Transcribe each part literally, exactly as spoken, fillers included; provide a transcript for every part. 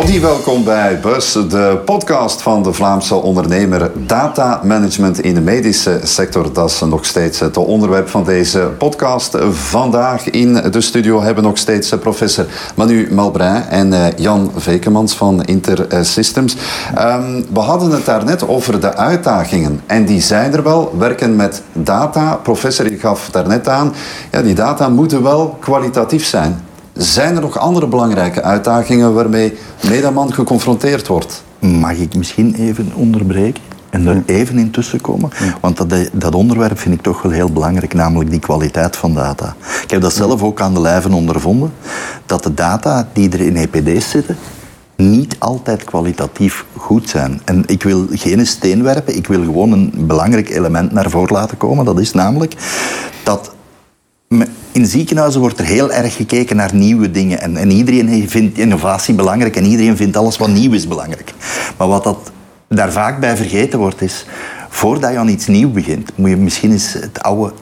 Opnieuw welkom bij Buzz, de podcast van de Vlaamse ondernemer Data Management in de medische sector. Dat is nog steeds het onderwerp van deze podcast. Vandaag in de studio hebben we nog steeds professor Manu Malbrin en Jan Vekemans van InterSystems. Um, we hadden het daarnet over de uitdagingen en die zijn er wel. Werken met data. Professor, je gaf daarnet aan, ja, die data moeten wel kwalitatief zijn. Zijn er nog andere belangrijke uitdagingen waarmee Medaman geconfronteerd wordt? Mag ik misschien even onderbreken en er even in tussenkomen? Want dat, dat onderwerp vind ik toch wel heel belangrijk, namelijk die kwaliteit van data. Ik heb dat zelf ook aan de lijve ondervonden, dat de data die er in E P D's zitten niet altijd kwalitatief goed zijn. En ik wil geen steen werpen, ik wil gewoon een belangrijk element naar voren laten komen. Dat is namelijk dat in ziekenhuizen wordt er heel erg gekeken naar nieuwe dingen. En, en iedereen vindt innovatie belangrijk en iedereen vindt alles wat nieuw is belangrijk. Maar wat dat daar vaak bij vergeten wordt is, voordat je aan iets nieuws begint, moet je misschien eens het oude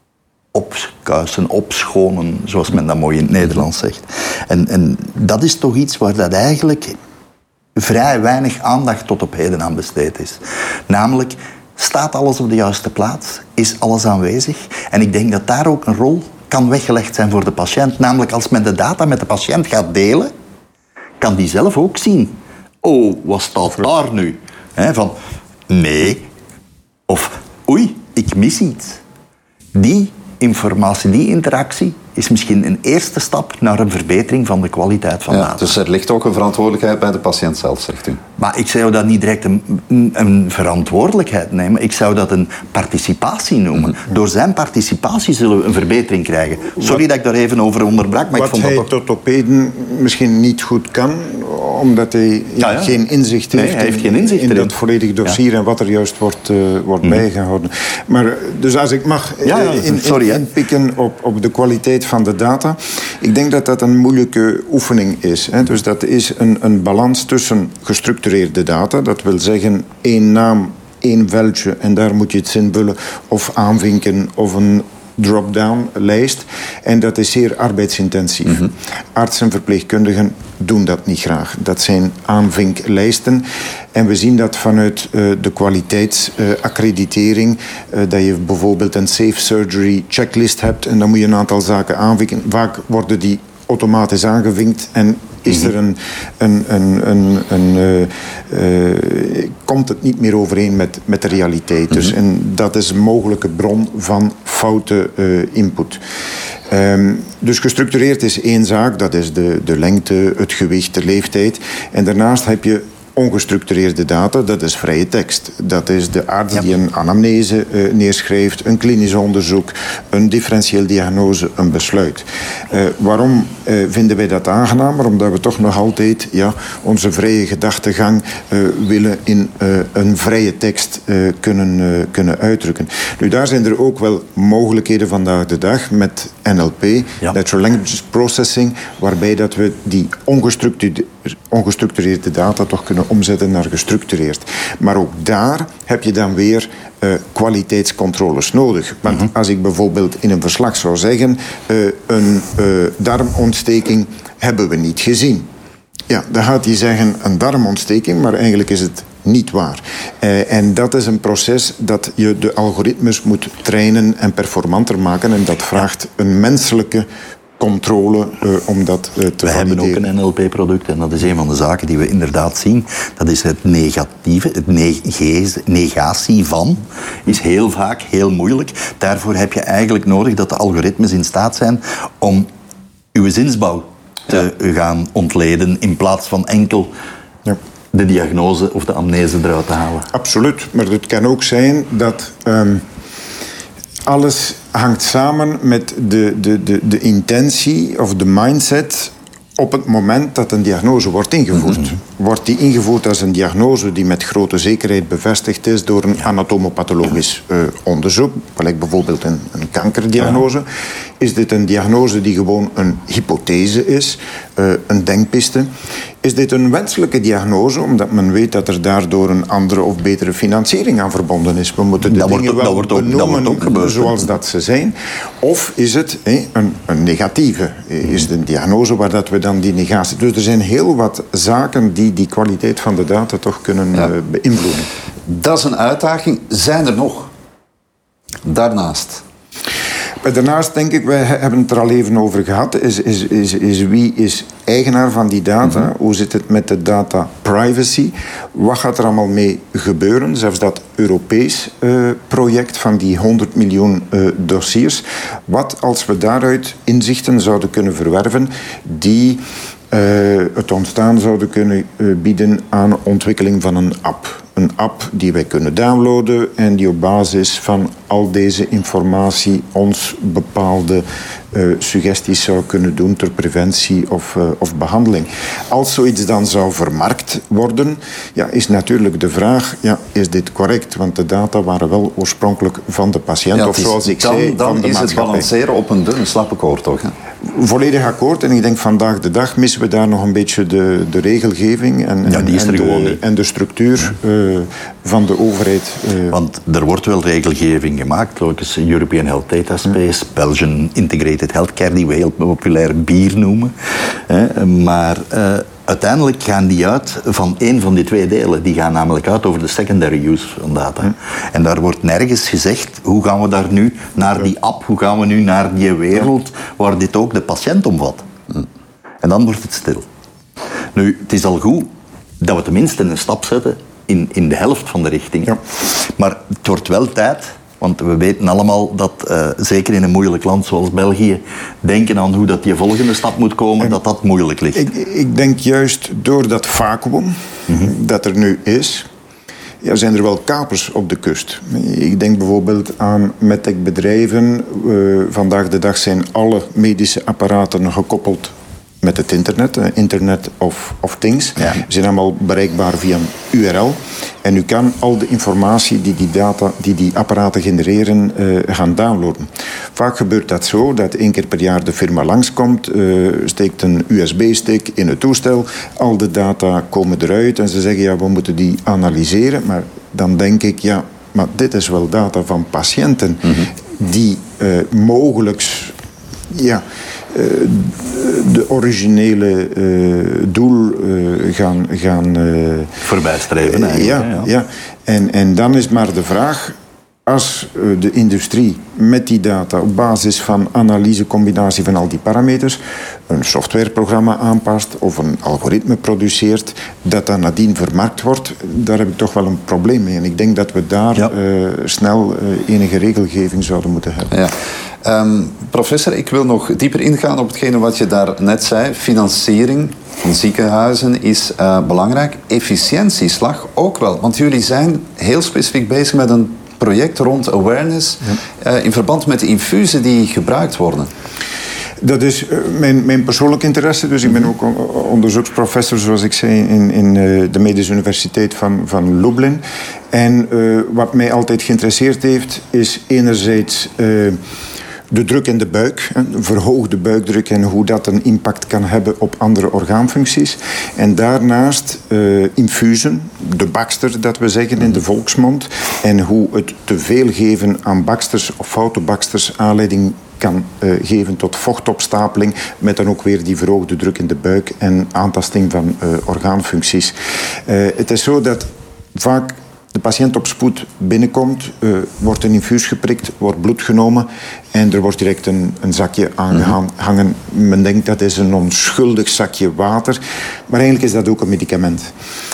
opkuisen, opschonen, zoals men dat mooi in het Nederlands zegt. En, en dat is toch iets waar dat eigenlijk vrij weinig aandacht tot op heden aan besteed is. Namelijk, staat alles op de juiste plaats? Is alles aanwezig? En ik denk dat daar ook een rol kan weggelegd zijn voor de patiënt. Namelijk, als men de data met de patiënt gaat delen, kan die zelf ook zien. Oh, wat staat daar nu? He, van, nee. Of, oei, ik mis iets. Die informatie, die interactie is misschien een eerste stap naar een verbetering van de kwaliteit van ja, data. Dus er ligt ook een verantwoordelijkheid bij de patiënt zelf, zegt u? Maar ik zou dat niet direct een, een verantwoordelijkheid nemen. Ik zou dat een participatie noemen. Mm-hmm. Door zijn participatie zullen we een verbetering krijgen. Sorry wat, dat ik daar even over onderbrak, maar wat ik vond hij dat toch... tot op heden misschien niet goed kan, omdat hij ja, ja, ja. geen inzicht nee, heeft, hij heeft in, geen inzicht in erin. dat volledige dossier ja. en wat er juist wordt, uh, wordt mm-hmm. bijgehouden. Maar dus als ik mag ja, ja, in, sorry, in, inpikken op, op de kwaliteit van de data, ik denk dat dat een moeilijke oefening is. Hè. Dus dat is een, een balans tussen gestructureerde data, dat wil zeggen één naam, één veldje en daar moet je het invullen of aanvinken of een drop-down lijst. En dat is zeer arbeidsintensief. Mm-hmm. Artsen en verpleegkundigen doen dat niet graag. Dat zijn aanvinklijsten. En we zien dat vanuit uh, de kwaliteitsaccreditering, uh, uh, dat je bijvoorbeeld een safe surgery checklist hebt en dan moet je een aantal zaken aanvinken. Vaak worden die automatisch aangevinkt en is er een, een, een, een, een uh, uh, komt het niet meer overeen met, met de realiteit. Mm-hmm. Dus, en dat is een mogelijke bron van foute uh, input. Um, dus gestructureerd is één zaak, dat is de, de lengte, het gewicht, de leeftijd. En daarnaast heb je ongestructureerde data, dat is vrije tekst. Dat is de arts ja. die een anamnese uh, neerschrijft, een klinisch onderzoek, een differentieel diagnose, een besluit. Uh, waarom uh, vinden wij dat aangenamer? Omdat we toch nog altijd ja, onze vrije gedachtegang uh, willen in uh, een vrije tekst uh, kunnen, uh, kunnen uitdrukken. Nu, daar zijn er ook wel mogelijkheden vandaag de dag met N L P, ja. Natural Language Processing, waarbij dat we die ongestructureerde, ongestructureerde data toch kunnen omzetten naar gestructureerd. Maar ook daar heb je dan weer uh, kwaliteitscontroles nodig. Want mm-hmm. als ik bijvoorbeeld in een verslag zou zeggen, uh, een uh, darmontsteking hebben we niet gezien. Ja, dan gaat hij zeggen een darmontsteking, maar eigenlijk is het niet waar. Uh, en dat is een proces dat je de algoritmes moet trainen en performanter maken. En dat vraagt een menselijke controle uh, om dat uh, te we valideren. We hebben ook een N L P-product en dat is een van de zaken die we inderdaad zien. Dat is het negatieve, het neg- negatie van, is heel vaak heel moeilijk. Daarvoor heb je eigenlijk nodig dat de algoritmes in staat zijn om uw zinsbouw te ja. gaan ontleden in plaats van enkel ja. de diagnose of de amnese eruit te halen. Absoluut, maar het kan ook zijn dat um, alles hangt samen met de, de, de, de intentie of de mindset op het moment dat een diagnose wordt ingevoerd. Mm-hmm. Wordt die ingevoerd als een diagnose die met grote zekerheid bevestigd is door een ja. anatomopathologisch uh, onderzoek, gelijk bijvoorbeeld een, een kankerdiagnose. Is dit een diagnose die gewoon een hypothese is, uh, een denkpiste? Is dit een wenselijke diagnose, omdat men weet dat er daardoor een andere of betere financiering aan verbonden is? We moeten de dat dingen wordt, wel dat wordt ook, benoemen dat wordt ook gebeurd, zoals dat ze zijn. Of is het hé, een, een negatieve? Is het een diagnose waar dat we dan die negatie... Dus er zijn heel wat zaken die die kwaliteit van de data toch kunnen ja. uh, beïnvloeden. Dat is een uitdaging. Zijn er nog? Daarnaast... Daarnaast denk ik, wij hebben het er al even over gehad, is, is, is, is wie is eigenaar van die data? Mm-hmm. Hoe zit het met de data privacy? Wat gaat er allemaal mee gebeuren? Zelfs dat Europees uh, project van die honderd miljoen uh, dossiers. Wat als we daaruit inzichten zouden kunnen verwerven die uh, het ontstaan zouden kunnen uh, bieden aan ontwikkeling van een app? Een app die wij kunnen downloaden en die op basis van al deze informatie ons bepaalde uh, suggesties zou kunnen doen ter preventie of, uh, of behandeling. Als zoiets dan zou vermarkt worden, ja, is natuurlijk de vraag, ja, is dit correct? Want de data waren wel oorspronkelijk van de patiënt, ja, of zoals ik dan, zei, dan van de is maatschappij. het balanceren op een dunne slappe koord, toch? Hè? Volledig akkoord. En ik denk vandaag de dag missen we daar nog een beetje de, de regelgeving en, ja, die is er en, gewoon de, niet. en de structuur uh, van de overheid. Uh. Want er wordt wel regelgeving gemaakt, ook eens European Health Data Space, Belgian Integrated Healthcare, die we heel populair bier noemen. Maar uh, uiteindelijk gaan die uit van één van die twee delen. Die gaan namelijk uit over de secondary use van data. Hm. En daar wordt nergens gezegd, hoe gaan we daar nu naar die app, hoe gaan we nu naar die wereld waar dit ook de patiënt omvat. Hm. En dan wordt het stil. Nu, het is al goed dat we tenminste een stap zetten in, in de helft van de richtingen. Ja. Maar het wordt wel tijd, want we weten allemaal dat, uh, zeker in een moeilijk land zoals België, denken aan hoe dat die volgende stap moet komen, en dat dat moeilijk ligt. Ik, ik denk juist door dat vacuüm mm-hmm. dat er nu is, ja, zijn er wel kapers op de kust. Ik denk bijvoorbeeld aan medtech-bedrijven. Uh, vandaag de dag zijn alle medische apparaten gekoppeld met het internet, Internet of, of Things. Ja. Ze zijn allemaal bereikbaar via een U R L. En u kan al de informatie die die, data, die, die apparaten genereren uh, gaan downloaden. Vaak gebeurt dat zo dat één keer per jaar de firma langskomt, uh, steekt een U S B-stick in het toestel, al de data komen eruit en ze zeggen ja, we moeten die analyseren. Maar dan denk ik, ja, maar dit is wel data van patiënten mm-hmm. die uh, mogelijk... Ja, de originele uh, doel uh, gaan... gaan uh, voorbijstreven eigenlijk. Ja, ja. ja. En, en dan is maar de vraag, als uh, de industrie met die data op basis van analyse, combinatie van al die parameters, een softwareprogramma aanpast of een algoritme produceert, dat dan nadien vermarkt wordt, daar heb ik toch wel een probleem mee. En ik denk dat we daar ja. uh, snel uh, enige regelgeving zouden moeten hebben. Ja. Um, professor, ik wil nog dieper ingaan op hetgene wat je daar net zei. Financiering van ziekenhuizen is uh, belangrijk. Efficiëntieslag ook wel. Want jullie zijn heel specifiek bezig met een project rond awareness ja. uh, in verband met de infusen die gebruikt worden. Dat is uh, mijn, mijn persoonlijke interesse. Dus ik ben ook onderzoeksprofessor, zoals ik zei, in, in uh, de Medische Universiteit van, van Lublin. En uh, wat mij altijd geïnteresseerd heeft, is enerzijds... Uh, de druk in de buik, een verhoogde buikdruk en hoe dat een impact kan hebben op andere orgaanfuncties. En daarnaast uh, infusen, de bakster dat we zeggen in de volksmond, en hoe het te veel geven aan baksters of foute baksters aanleiding kan uh, geven tot vochtopstapeling, met dan ook weer die verhoogde druk in de buik en aantasting van uh, orgaanfuncties. Uh, het is zo dat vaak de patiënt op spoed binnenkomt, uh, wordt een infuus geprikt, wordt bloed genomen en er wordt direct een, een zakje aangehangen. Mm-hmm. Men denkt dat is een onschuldig zakje water, maar eigenlijk is dat ook een medicament.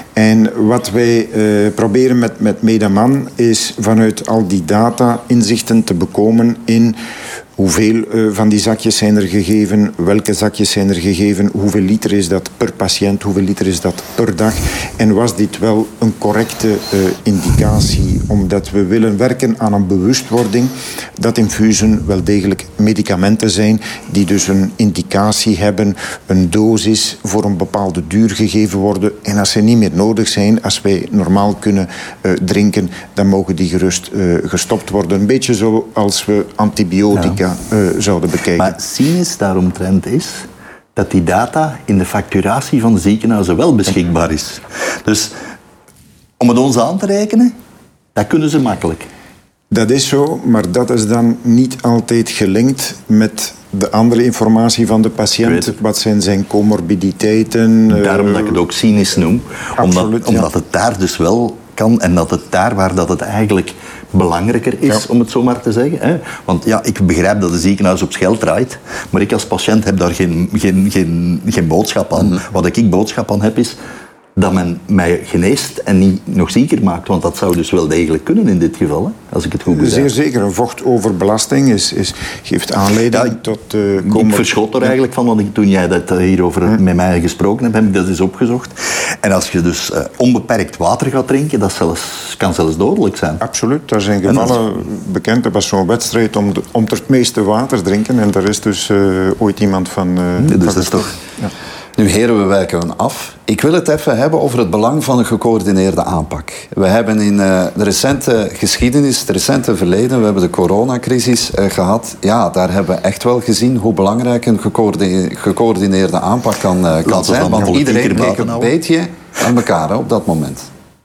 En wat wij uh, proberen met, met Medaman is vanuit al die data inzichten te bekomen in hoeveel uh, van die zakjes zijn er gegeven, welke zakjes zijn er gegeven, hoeveel liter is dat per patiënt, hoeveel liter is dat per dag. En was dit wel een correcte uh, indicatie, omdat we willen werken aan een bewustwording dat infusen wel degelijk medicamenten zijn die dus een indicatie hebben, een dosis voor een bepaalde duur gegeven worden. En als ze niet meer nodig zijn, als wij normaal kunnen uh, drinken, dan mogen die gerust uh, gestopt worden. Een beetje zoals we antibiotica data uh, zouden bekijken. Maar cynisch daaromtrent is dat die data in de facturatie van de ziekenhuizen wel beschikbaar is. Dus om het ons aan te rekenen, dat kunnen ze makkelijk. Dat is zo, maar dat is dan niet altijd gelinkt met de andere informatie van de patiënt. Wat zijn zijn comorbiditeiten? Daarom uh, dat ik het ook cynisch noem. Absoluut, omdat, ja. omdat het daar dus wel kan en dat het daar waar dat het eigenlijk belangrijker is, ja. om het zo maar te zeggen. Hè? Want ja, ik begrijp dat een ziekenhuis op scheld draait, maar ik als patiënt heb daar geen, geen, geen, geen boodschap aan. Mm-hmm. Wat ik boodschap aan heb is dat men mij geneest en niet nog zieker maakt. Want dat zou dus wel degelijk kunnen in dit geval, hè? Als ik het goed begrijp. Zeer zeker. Een vochtoverbelasting is, is, geeft aanleiding ja, tot... Uh, komen... Ik verschot er eigenlijk van, want ik, toen jij dat hierover hm. met mij gesproken hebt, heb ik dat eens opgezocht. En als je dus uh, onbeperkt water gaat drinken, dat zelfs, kan zelfs dodelijk zijn. Absoluut. Er zijn gevallen is... bekend. Er was zo'n wedstrijd om, de, om het meeste water drinken. En daar is dus uh, ooit iemand van... Uh, ja, dus van dat is toch... Ja. Nu, heren, we wijken af. Ik wil het even hebben over het belang van een gecoördineerde aanpak. We hebben in uh, de recente geschiedenis, het recente verleden, we hebben de coronacrisis uh, gehad. Ja, daar hebben we echt wel gezien hoe belangrijk een gecoördineerde, gecoördineerde aanpak kan, uh, kan zijn. Want iedereen kreeg een beetje aan elkaar hè, op dat moment.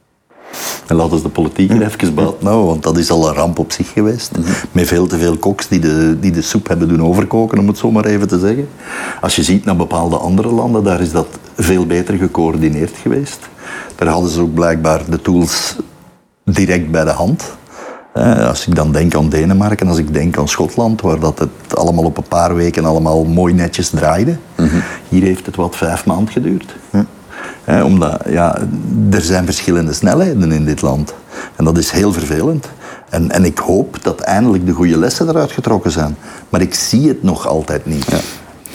En laten we de politiek er even buiten houden, want dat is al een ramp op zich geweest. Mm-hmm. Met veel te veel koks die de, die de soep hebben doen overkoken, om het zo maar even te zeggen. Als je ziet naar bepaalde andere landen, daar is dat veel beter gecoördineerd geweest. Daar hadden ze ook blijkbaar de tools direct bij de hand. Eh, als ik dan denk aan Denemarken, als ik denk aan Schotland, waar dat het allemaal op een paar weken allemaal mooi netjes draaide. Mm-hmm. Hier heeft het wat vijf maanden geduurd. Mm. Eh, omdat, ja, er zijn verschillende snelheden in dit land. En dat is heel vervelend. En, en ik hoop dat eindelijk de goede lessen eruit getrokken zijn. Maar ik zie het nog altijd niet. Ja.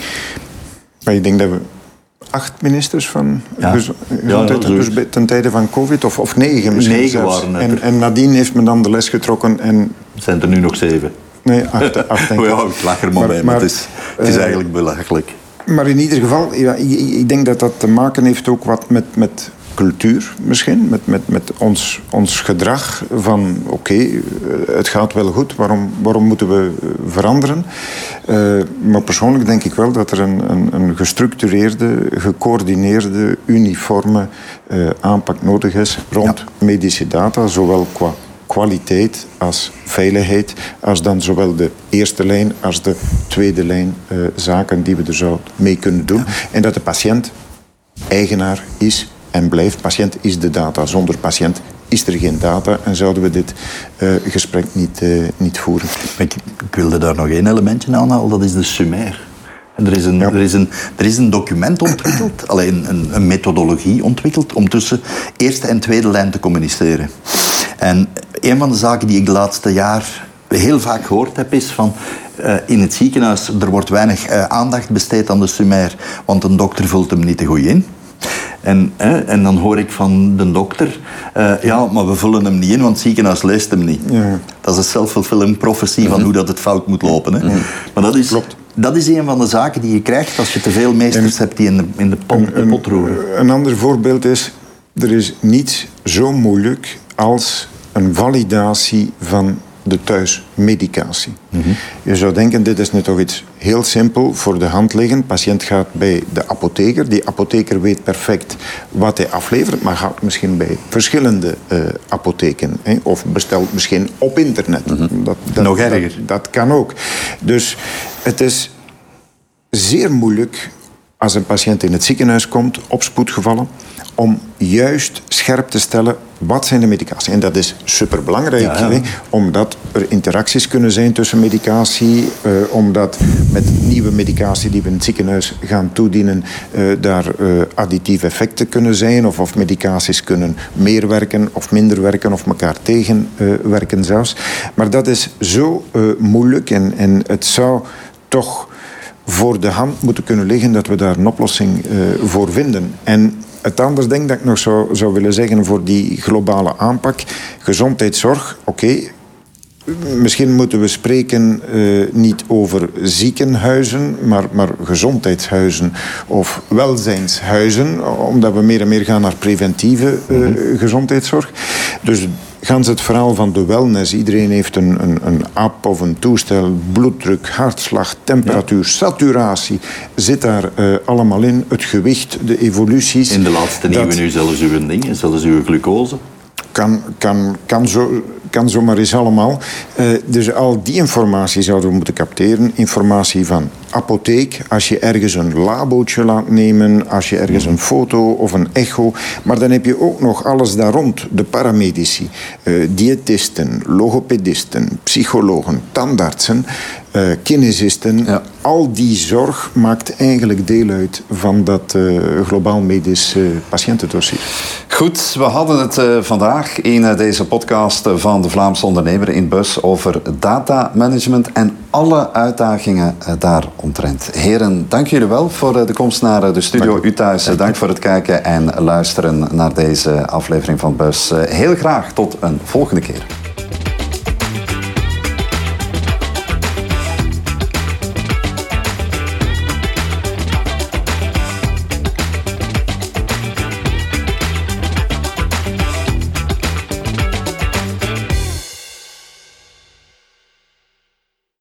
Maar ik denk dat we acht ministers van ja. gezondheid ja, dus ten tijde van COVID, of, of negen misschien negen zelfs. waren en, en nadien heeft men dan de les getrokken. En... Zijn er nu nog zeven? Nee, acht, acht denk ik. Ja, ik lach er maar, maar bij, maar het is, het is uh, eigenlijk belachelijk. Maar in ieder geval, ja, ik, ik denk dat dat te maken heeft ook wat met, met cultuur misschien. Met, met, met ons, ons gedrag van oké, okay, het gaat wel goed, waarom, waarom moeten we veranderen? Uh, maar persoonlijk denk ik wel dat er een, een, een gestructureerde, gecoördineerde, uniforme uh, aanpak nodig is rond ja. medische data, zowel qua kwaliteit als veiligheid, als dan zowel de eerste lijn als de tweede lijn uh, zaken die we er zo mee kunnen doen. Ja. En dat de patiënt eigenaar is en blijft. Patiënt is de data. Zonder patiënt is er geen data en zouden we dit uh, gesprek niet, uh, niet voeren. Ik, ik wilde daar nog één elementje aanhalen, dat is de summair. Er is, een, ja. er, is een, er is een document ontwikkeld, alleen een, een methodologie ontwikkeld om tussen eerste en tweede lijn te communiceren. En een van de zaken die ik de laatste jaar heel vaak gehoord heb is van uh, in het ziekenhuis er wordt weinig uh, aandacht besteed aan de summair, want een dokter vult hem niet te goed in. En, eh, en dan hoor ik van de dokter, uh, ja, maar we vullen hem niet in, want het ziekenhuis leest hem niet. Ja. Dat is een self-fulfilling prophecy mm-hmm. van hoe dat het fout moet lopen. Hè. Mm-hmm. Maar dat is, Klopt. dat is een van de zaken die je krijgt als je te veel meesters en, hebt die in de, in de, pot, de pot roeren. Een, een ander voorbeeld is, er is niets zo moeilijk als een validatie van de thuismedicatie. Mm-hmm. Je zou denken, dit is nu toch iets heel simpel voor de hand liggend. De patiënt gaat bij de apotheker. Die apotheker weet perfect wat hij aflevert, maar gaat misschien bij verschillende uh, apotheken. Hè? Of bestelt misschien op internet. Mm-hmm. Dat, dat, Nog erger. Dat, dat kan ook. Dus het is zeer moeilijk als een patiënt in het ziekenhuis komt, op spoedgevallen, om juist scherp te stellen wat zijn de medicatie. En dat is superbelangrijk, ja, ja. Hè, omdat er interacties kunnen zijn tussen medicatie, uh, omdat met nieuwe medicatie die we in het ziekenhuis gaan toedienen, uh, daar uh, additieve effecten kunnen zijn, of, of medicaties kunnen meer werken of minder werken, of elkaar tegenwerken uh, zelfs. Maar dat is zo uh, moeilijk en, en het zou toch voor de hand moeten kunnen liggen dat we daar een oplossing uh, voor vinden. En het anders denk dat ik nog zou, zou willen zeggen voor die globale aanpak. Gezondheidszorg, oké. Okay. Misschien moeten we spreken uh, niet over ziekenhuizen, maar, maar gezondheidshuizen of welzijnshuizen, omdat we meer en meer gaan naar preventieve uh, mm-hmm. gezondheidszorg. Dus Gans het verhaal van de wellness. Iedereen heeft een, een, een app of een toestel. Bloeddruk, hartslag, temperatuur, ja. saturatie. Zit daar uh, allemaal in. Het gewicht, de evoluties. In de laatste nieuwe nu zelfs uw ding, zelfs uw glucose. Kan, kan, kan, zo, kan zomaar eens allemaal. Uh, dus al die informatie zouden we moeten capteren. Informatie van apotheek, als je ergens een labootje laat nemen, als je ergens een foto of een echo. Maar dan heb je ook nog alles daar rond. De paramedici, uh, diëtisten, logopedisten, psychologen, tandartsen, uh, kinesisten. Ja. Al die zorg maakt eigenlijk deel uit van dat uh, globaal medisch uh, patiëntendossier. Goed, we hadden het uh, vandaag in uh, deze podcast van de Vlaamse Ondernemer in Bus over datamanagement en alle uitdagingen uh, daaromtrent. Heren, dank jullie wel voor uh, de komst naar uh, de studio. Dank u thuis, dank, dank voor het kijken en luisteren naar deze aflevering van Bus. Uh, heel graag tot een volgende keer.